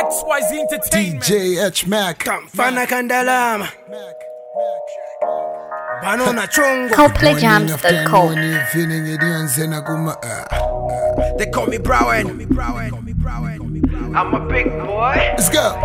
XYZ Entertainment. DJ H Mac. Kamfana Kandalama. Banana Chongo. ColdPlayJams.com. They call me Browen. I'm a big boy. Let's go.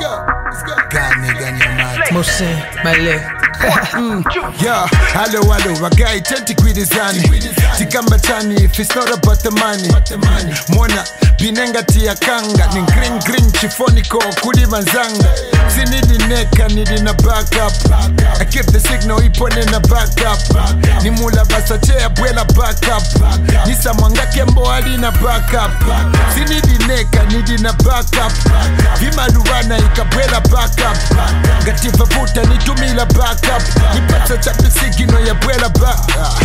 Mose, my leg. Yeah, hello, Wagai, 20 quid is on. Tikamba Chani, if it's not about the money. Mona, Binenga Tia Kanga, Green, Chifoniko, Kuli Manzanga. Sinidi Neka, need in a backup. I keep the signal, Ipon in a backup. Nimula Basache, Abuela backup. Nisa Mwanga Kembo Alina backup. Sinidi Neka, need in a backup. Vima Luana, Ikabuela backup. Gativa Puta, Nitumila backup. Nipata chapi sigino ya Abuela backup.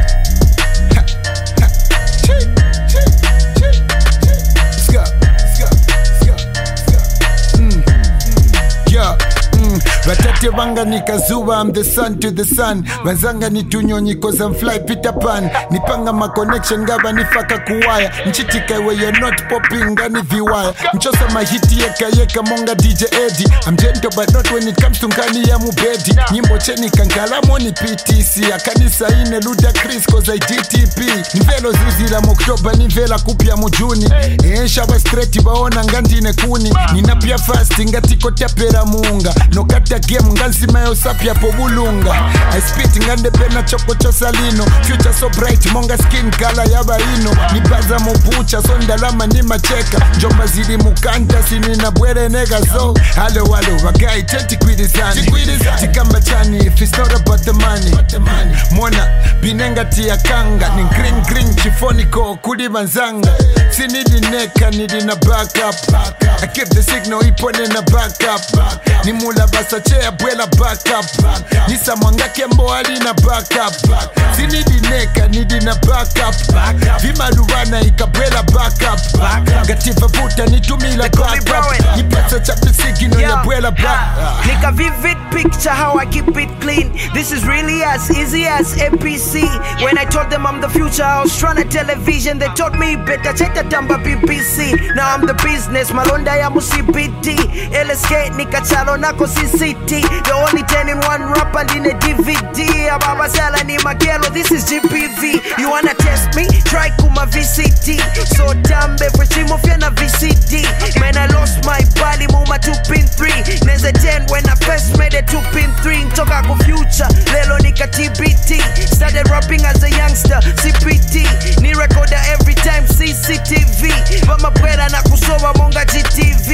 Batate wanga nikazuwa, I'm the sun to the sun. Wanzanga ni tunyonyi cause I'm fly Peter Pan. Nipanga ma connection gaba nifaka kuwaya. Nchitika where you're not popping gani viwaya. Mchosa mahiti yeka monga DJ Eddie. I'm gentle but not when it comes to nkani ya mubedi. Nyimbo cheni kankalamo ni PTC. Akanisa ine Luda Chris cause I DTP. Nivelo zizila moktoba nivela kupia mujuni. Shawa straight baona ngandine kuni. Ninapia fast ngatiko tapera munga. No kata game nganzima yo sapya po bulunga. I spit ngande pena choko chosalino. Future so bright monga skin color yaba ino. Nibaza mobucha sondalama ni macheka. Njomba zili mukanta sinina bwere nega so. Hello wagai 20 quid is on. Tikamba Chani if it's not about the money. Mona Binenga Tia Kanga. Ni green Chifoniko Kuli Manzanga. Sinidi Neka nidi na backup. I keep the signal Ipon in a backup. Nimula Basache Abuela backup. Nisa Mwanga Kembo Alina backup. Sinidi Neka nidi na backup. Vima Luana Ikabuela backup. Gativa Puta Nitumila backup. Nipata chapi sigino ya Abuela backup. Nigga vivid picture how I keep it clean. This is really as easy as APC. When I told them I'm the future, I was trying to television. They told me better check the Tamba BBC. Now I'm the business, Malonda ya CBD. LSK Nikachalo Nako CCT. The only 10 in one rap and in a DVD. Ababa Sala ni Makelo, this is GPV. You wanna test me? Try Kuma VCT. So Tambe for Chimofena VCD. Man, I lost my body, Muma 2-3. Neza 10 when I first made a 2-3. Toka ku future, Lelo Nika TBT. Started rapping as a youngster, CPT. Ni recorder every time, CCTV. But my brother na kusowa monga GTV.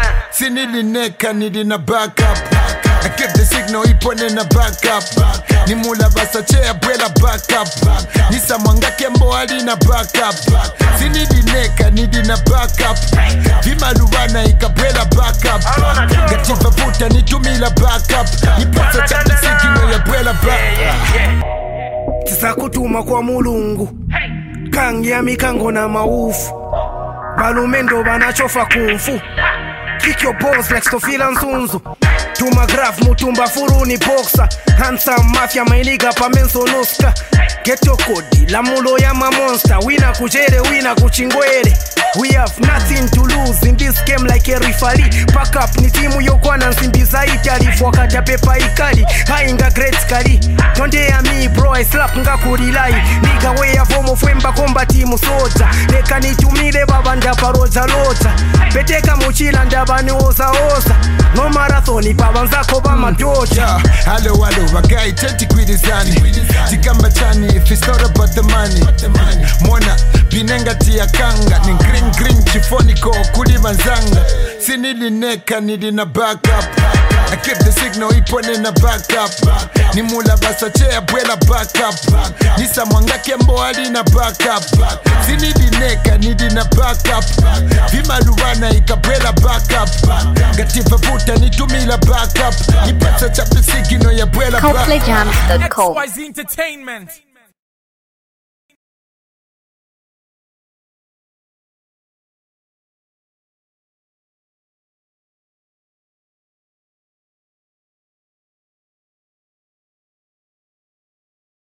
Sinili Neka nidi na backup. I keep the signal Ipon in a backup. Nimula Basache Abuela backup. Nisa Mwanga Kembo Alina backup. Sinidi Neka nidi na backup. Vima Luana Ikabuela backup. Gativa Puta Nitumila backup. Nipata chapi sigino ya Abuela backup. Tisa kutuma kwa mulungu. Kangi ya mikango na maufu. Balumendo banachofa kumfu. Kick your balls like Stofila Nsunzu. Tuma graph mutumba furuni boxer. Handsome mafia mailiga pa menso noska. Geto kodi la mulo ya ma monster. Wina kujere wina kuchingwere. We have nothing to lose in this game like a referee. Pack up ni timu yokwana nsimbiza Italy. Wakata pepa ikali hainga great skali. Don't dare me bro, I slap nga kurilai. Nigga way ya fomo fwemba komba timu soja. Leka nitumile babanda paroja loja. Beteka muchila ndabani oza. No marathoni pabanzako ba madoja. Hello Wagai 20 quid is on. Tikamba Chani if it's not about the money. Mona Binenga Tia Kanga. Ni green Chifoniko Kuli Manzanga. Sinili Neka nidi na backup. I keep the signal Ipon in a backup. Nimula Basache Abuela backup. Nisa Mwanga Kembo Alina backup. Sinidi Neka nidi na backup. Vima Luana Ikabuela backup. Gativa Puta Nitumila backup. Nipata chapi sigino ya Abuela backup. ColdPlayJams.com. XYZ Entertainment.